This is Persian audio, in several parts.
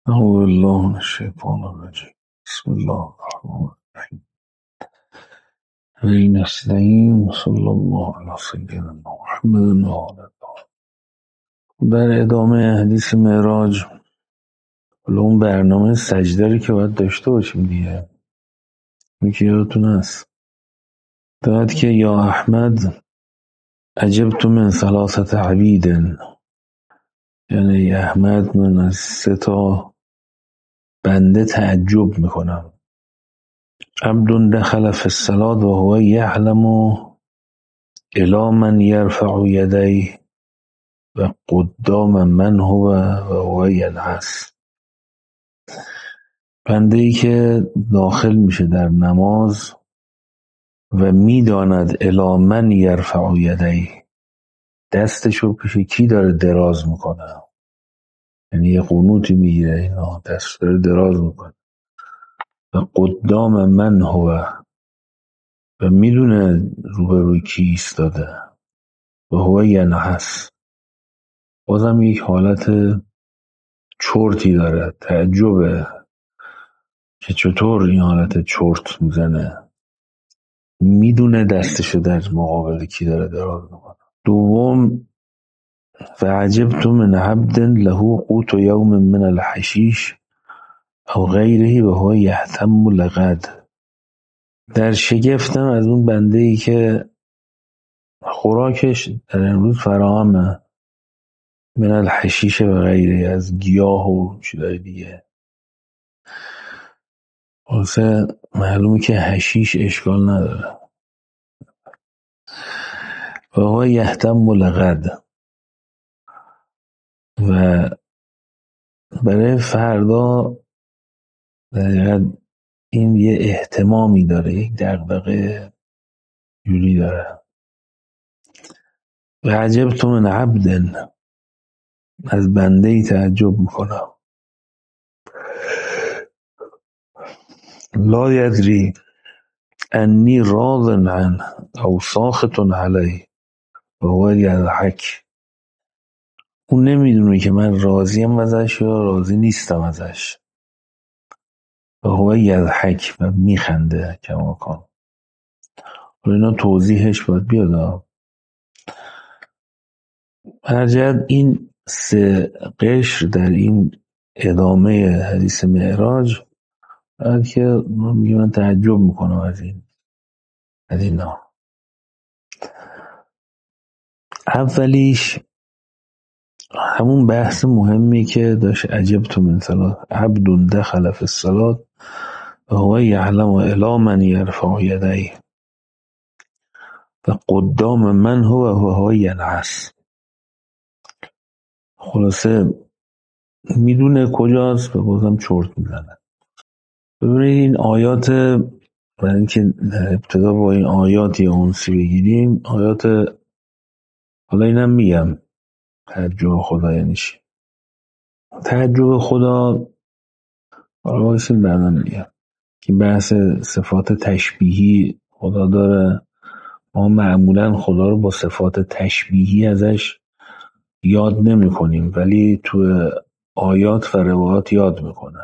أعوذ بالله من الشيطان الرجيم. بسم الله الرحمن الرحيم. نستعين وصلى الله على سيدنا محمد وعلى آله. در ادامه حدیث معراج، اون برنامه سجده که باید داشته باشیم دیگه، میگه یادتون هست داد که یا احمد عجبت من ثلاثه عبید، یعنی احمد من از 3 بنده تعجب میکنم. عبد دخل فی الصلاة و هو یعلم الی من یرفع یدیه و قدام من هو و هو ینعس. بنده ای که داخل میشه در نماز و میداند الی من یرفع یدیه، دستشو پیش کی داره دراز میکنه، یعنی یه قنوتی میگیره اینا دست داره دراز میکنه. و قدام من هو، و میدونه روبروی کی ایستاده. و هو ینعس، بازم یک حالت چرتی داره، تعجبه که چطور این حالت چرت میزنه، میدونه دستشو در مقابل کی داره دراز میکنه. دوم فعجبت من عبد له قوت یوم من الحشیش او غیره و هو یهتم لغد. در شگفتم از اون بنده ای که خوراکش در امروز فراهمه، من الحشیش و غیره، از گیاه و چیزای دیگه. واسه معلومه که حشیش اشکال نداره. و هو یهتم لغد، و برای فردا دقیقا این یه اهتمامی داره، یک دغدغه جوری داره. و عجبت من عبد، از بنده ای تعجب میکنم، لا یدری انی راض عنه او ساخط علیه و هو یضحک. اون نمیدونه که من راضیم ازش یا راضی نیستم ازش. و هو یضحک، و میخنده کماکان. و اینا توضیحش باید بیاد. هرجهت این 3 قشر در این ادامه حدیث معراج بعد که من تعجب میکنم از اینا. اولیش همون بحث مهمی که داشت، عجبت من صلاة عبد دخل فی الصلاة و هو یعلم الی من یرفع یدیه و قدام من هو و هو ینعس. خلاصه میدونه کجاست و بازم چرت میزنه. ببینید این آیات، برای اینکه در ابتدا با این آیات یه انسی بگیریم، آیات، حالا اینم میگم تعجب خدا یعنی چی. تعجب خدا حالا بایستیم بعدم میگم که بحث صفات تشبیهی خدا داره. ما معمولا خدا رو با صفات تشبیهی ازش یاد نمی کنیم، ولی تو آیات و روایات یاد میکنه.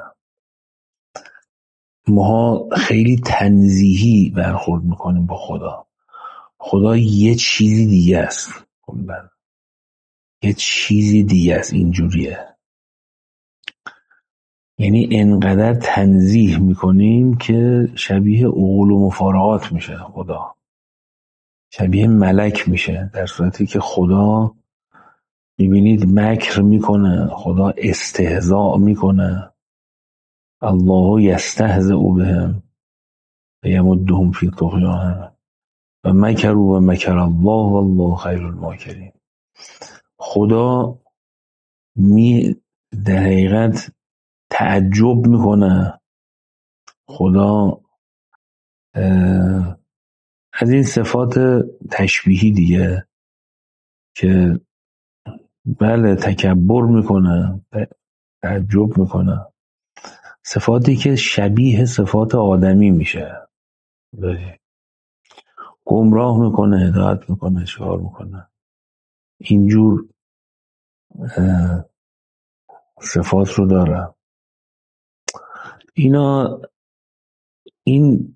ما خیلی تنزیهی برخورد میکنیم با خدا. خدا یه چیزی دیگه است، یه چیزی دیگه است، اینجوریه. یعنی انقدر تنزیه میکنیم که شبیه عقول و مفارقات میشه خدا، شبیه ملک میشه، در صورتی که خدا میبینید مکر میکنه، خدا استهزاء میکنه. الله یستهزئ بهم و یمدهم فی طغیانهم و مکروا و مکر الله والله خیر الماکرین. خدا در حقیقت تعجب میکنه، خدا از این صفات تشبیهی دیگه که بله تکبر میکنه، تعجب میکنه، صفاتی که شبیه صفات آدمی میشه، گمراه میکنه، هدایت میکنه، اشعار میکنه. اینجور صفات رو داره. این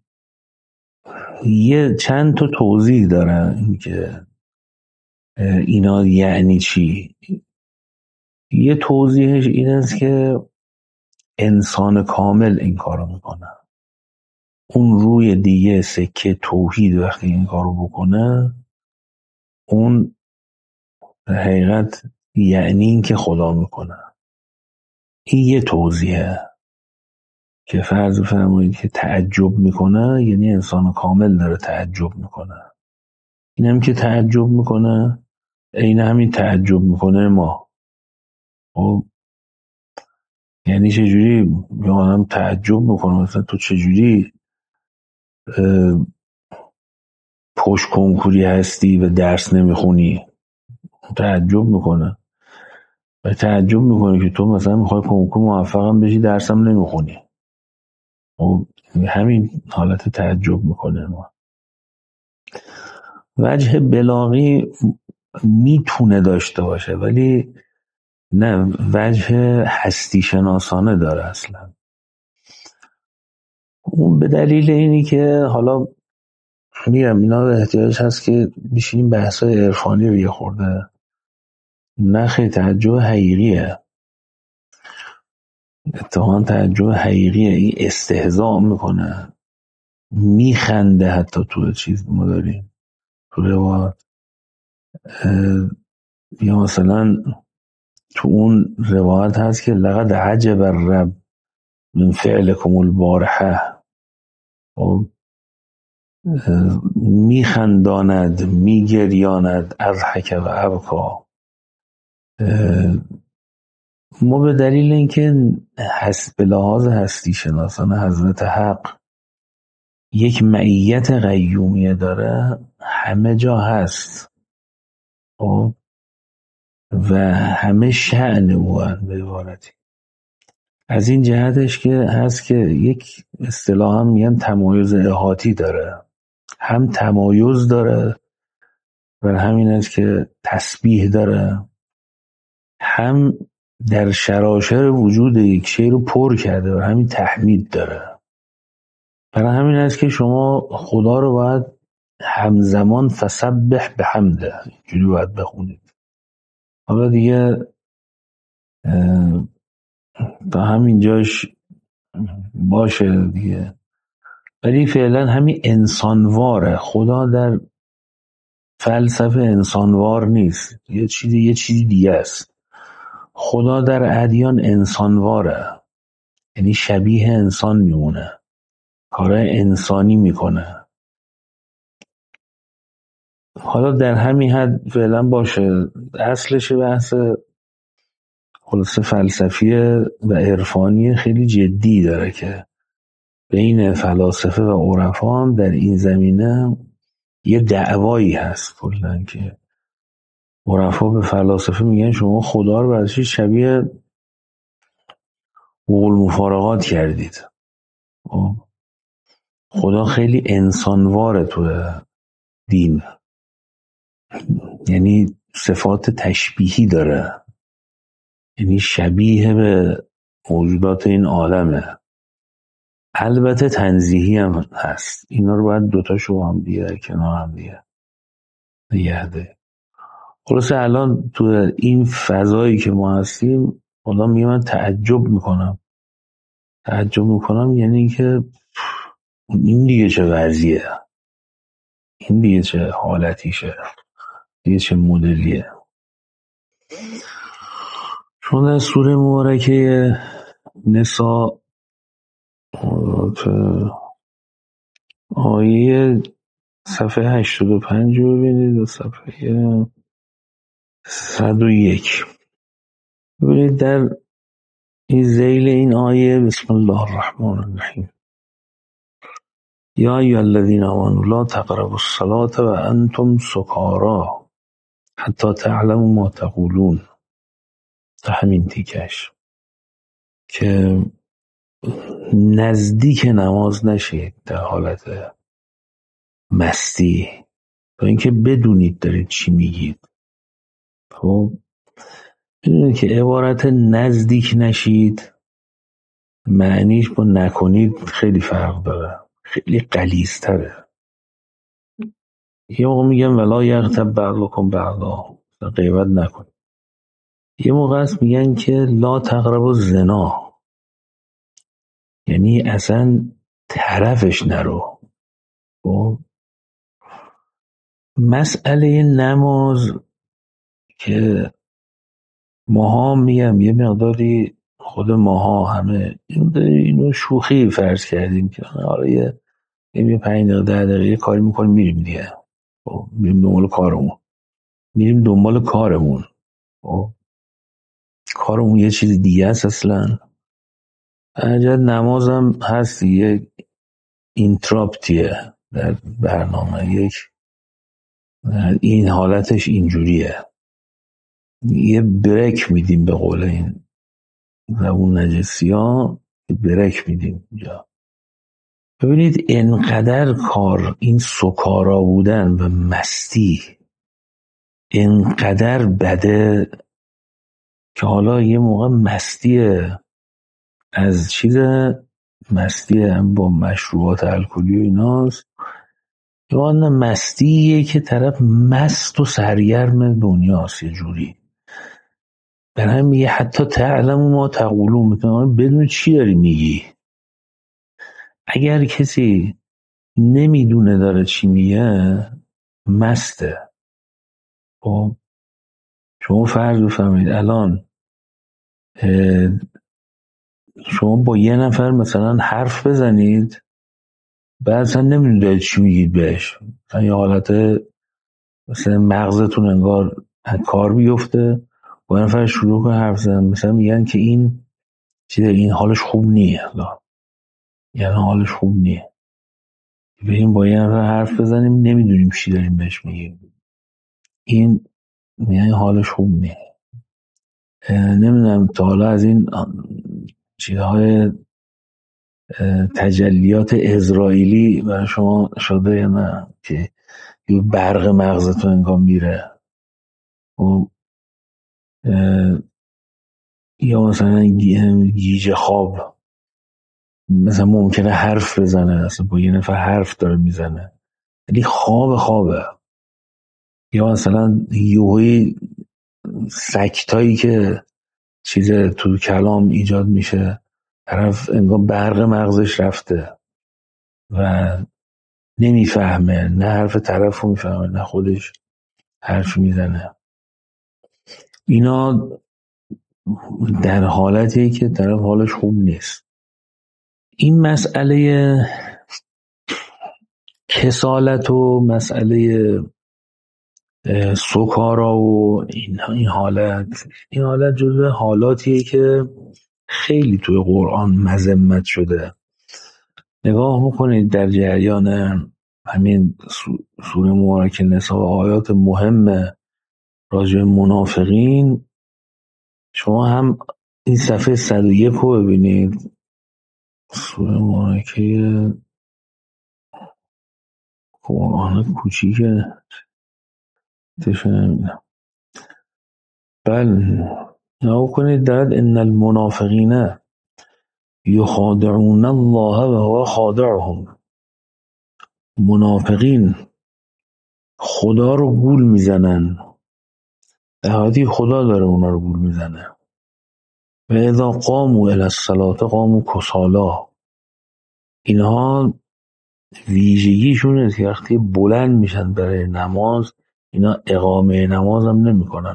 یه چند تا توضیح داره این که اینا یعنی چی. یه توضیحش این است که انسان کامل این کارو میکنه. اون روی دیگه سکه توحید وقتی این کارو بکنه، اون در حقیقت یعنی این که خدا میکنه. این یه توضیحه که فرض فرمایید که تعجب میکنه، یعنی انسان کامل داره تعجب میکنه. اینم که تعجب میکنه عین همین تعجب میکنه ما. خب یعنی چجوری یه آدم تعجب میکنه مثلا تو چجوری پشت کنکوری هستی و درس نمیخونی؟ تعجب میکنه و تعجب میکنه که تو مثلا میخوای کنکور موفقم بشی درسم نمیخونی. خب همین حالت تعجب میکنه ما. وجه بلاغی میتونه داشته باشه ولی نه، وجه هستی شناسانه داره اصلا. اون به دلیل اینی که حالا میگم اینا احتیاج هست که بشینیم بحثای عرفانی رو یه خورده. نه خیلی تعجب حقیقیه، اتفاقا تعجب حقیقیه. این استهزاء میکنه، میخنده. حتی تو چیز ما داریم تو روایت، یا مثلا تو اون روایت هست که لقد عجب الرب من فعلكم البارحه. میخنداند، میگریاند، اضحک و ابکا. ما به دلیل اینکه به لحاظ هستی شناسانه حضرت حق یک معیت قیومیه داره، همه جا هست و همه شأن او به عبارتی. از این جهتش که هست که یک اصطلاح هم میگن تمایز احاطی داره. هم تمایز داره و همین است که تسبیح داره، هم در شراشر وجود یک شی رو پر کرده و همین تحمید داره. برای همین است که شما خدا رو باید همزمان فسبح به حمده اینجوری باید بخونید. حالا دیگه تا همین جاش باشه دیگه. ولی فعلا همین انسانواره. خدا در فلسفه انسانوار نیست، یه چیزی دیگه است. خدا در ادیان انسانواره، یعنی شبیه انسان میمونه، کارهای انسانی میکنه. حالا در همین حد فعلا باشه. اصلش بحث خلاصه فلسفی و عرفانی خیلی جدی داره که بین فلاسفه و عرفا هم در این زمینه یه دعوایی هست. کلاً که عرفا به فلاسفه میگن شما خدا رو برای شبیه قول مفارقات کردید. خدا خیلی انسانواره تو دین، یعنی صفات تشبیهی داره، یعنی شبیه به موجودات این عالمه. البته تنزیهی هم هست. اینا رو باید دوتاشو هم دیگه در کنار هم دیگه نگه داریم. خلاصه الان تو این فضایی که ما هستیم خدا میگه من تعجب میکنم یعنی اینکه این دیگه چه وضعیه، این دیگه چه حالتیشه، دیگه چه مدلیه. چون در سوره مبارکه نساء آیه صفحه 85 رو ببینید و صفحه 101. ببینید در این ذیل این آیه بسم الله الرحمن الرحیم یا ایها الذین آمنوا لا تقربوا الصلاة و انتم سکاری حتی تعلموا ما تقولون. تا همین تیکش که نزدیک نماز نشید در حالت مستی تا اینکه بدونید دارید چی میگید. خب بدونید که عبارت نزدیک نشید معنیش با نکنید خیلی فرق داره، خیلی غلیظ‌تره. یه موقع میگم ولا یغتب بعضکم بعضا، غیبت نکنید. یه موقع هست میگن که لا تقربوا الزنا، یعنی اصلا طرفش نرو. خب مسئله نماز که ماها میگم یه مقداری خود ماها همه اینو شوخی فرض کردیم که آره یه 5 دقیقه 10 دقیقه یه کاری میکنیم میریم دیگه. خب میریم دنبال کارمون. خب کارمون یه چیز دیگه است اصلا. اگر نمازم هست یه اینتراپتیه در برنامه، یک این حالتش اینجوریه، یه بریک میدیم به قول این زبون نجسی ها، بریک میدیم اینجا. ببینید انقدر کار این سکارا بودن و مستی انقدر بده که حالا یه موقع مستی از چیز مستی هم با مشروبات الکلی و ایناست، یا نه مستیه که طرف مست و سرگرم دنیاست یه جوری. برای میگه حتی تعلم ما تقولون، میتونم بدون چی داری میگی. اگر کسی نمیدونه داره چی میگه مسته. خب شما فرض بفرمایید الان شما با یه نفر مثلا حرف بزنید، بعد اصلا نمیدونید چی میگید بهش، مثلا یه حالت مثلا مغزتون انگار کار بیفته، با یه نفر شروع کنه حرف زدن، مثلا میگن که این چیزه، این حالش خوب نیه، یعنی حالش خوب نیه، بریم با یه نفر حرف بزنیم نمیدونیم چی داریم بهش میگیم، این یعنی حالش خوب نیه. نمیدونم تا حالا از این چیزهای تجلیات اسرائیلی برای شما شده یا نه، که یه برق مغزتون انگار میره و یا مثلا گیج خواب مثلا ممکنه حرف بزنه، اصلا با یه نفر حرف داره میزنه ولی خوابه، یا مثلا یوهی سکتایی که چیز تو کلام ایجاد میشه، طرف انگار برق مغزش رفته و نمیفهمه، نه حرف طرف رو میفهمه نه خودش حرف میزنه. اینا در حالتی که طرف حالش خوب نیست. این مسئله کسالت و مسئله سکارا و این حالت جزو حالاتیه که خیلی توی قرآن مذمت شده. نگاه میکنید در جریان همین سوره مبارکه نساء و آیات مهم راجع به منافقین، شما هم این صفحه 101 رو ببینید، سوره مبارکه قرآن کوچیکه تشه نمیدونم. بله نگاه کنید دارد ان المنافقین یخادعون الله و هو خادعهم. منافقین خدا رو گول میزنن، در حالی خدا داره اونا رو گول میزنه. و اذا قاموا الی الصلاة قاموا کسالا. اینها ویژگیشونه که وقتی بلند میشن برای نماز، اینا اقامه نماز هم نمی کنن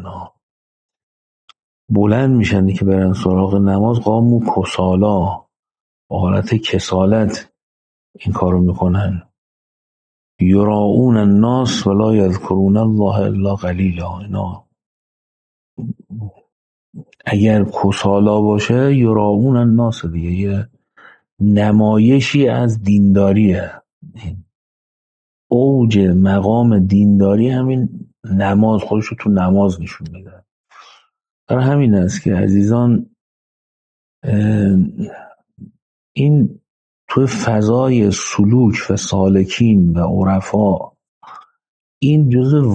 بلند میشن که برن سراغ نماز قاموا کسالا، با حالت کسالت این کارو میکنن. یراؤون الناس ولا یذکرون الله الا قلیلا. اینا اگر کسالا باشه یراؤون الناس دیگه یه نمایشی از دینداریه. اوج مقام دینداری همین نماز، خودشو تو نماز نشون میده. برای همین است که عزیزان این تو فضای سلوک و سالکین و عرفا این جزء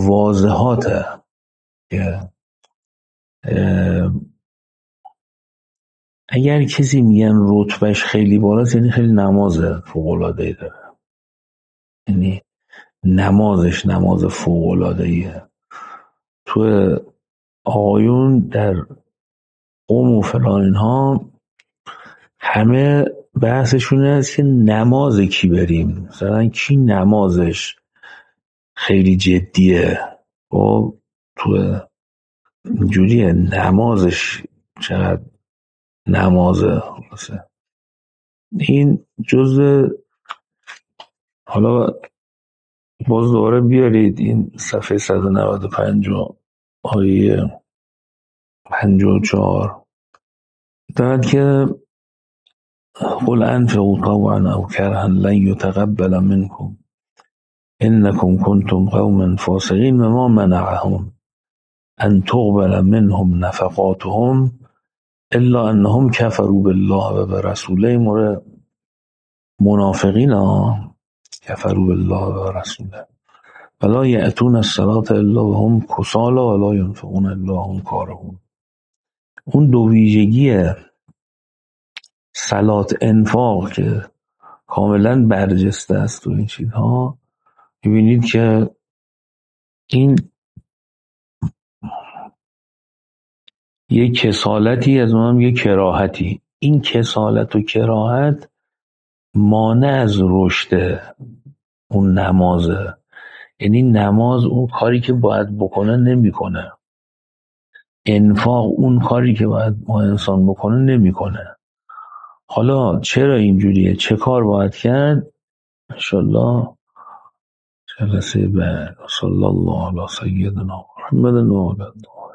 واضحاته که اگر کسی میگن رتبهش خیلی بالاست یعنی خیلی نماز فوق‌العاده‌ای داره، یعنی نمازش نماز فوق‌العاده‌ایه. تو آقایون در قوم و فلان اینها همه بحثشون است که نماز کی بریم، مثلا کی نمازش خیلی جدیه و تو اینجوریه نمازش چقدر نمازه. این جزء، حالا باز دوباره بیارید این صفحه 195 و آیه 54 دارد که قل انفقوا طوعا او کرها لن يتقبل منكم انكم كنتم قوما فاسقين وما منعهم ان تقبل منهم نفقاتهم الا انهم كفروا بالله و برسوله. مورد منافقین كفروا بالله و رسوله ولا یأتون الصلاة الا وهم کسالى ولا ينفقون الا هم کارهون. اون دو ویژگی صلات انفاق که کاملا برجسته است و این چیزها، میبینید که این یک کسالتی از اونم یک کراهتی. این کسالت و کراهت مانع از رشد اون نمازه، یعنی نماز اون کاری که باید بکنه نمیکنه، انفاق اون کاری که باید ما انسان بکنه نمیکنه. حالا چرا اینجوریه، چه کار باید کرد؟ انشالله جلسه بعد. صلی الله علی سیدنا محمد و علی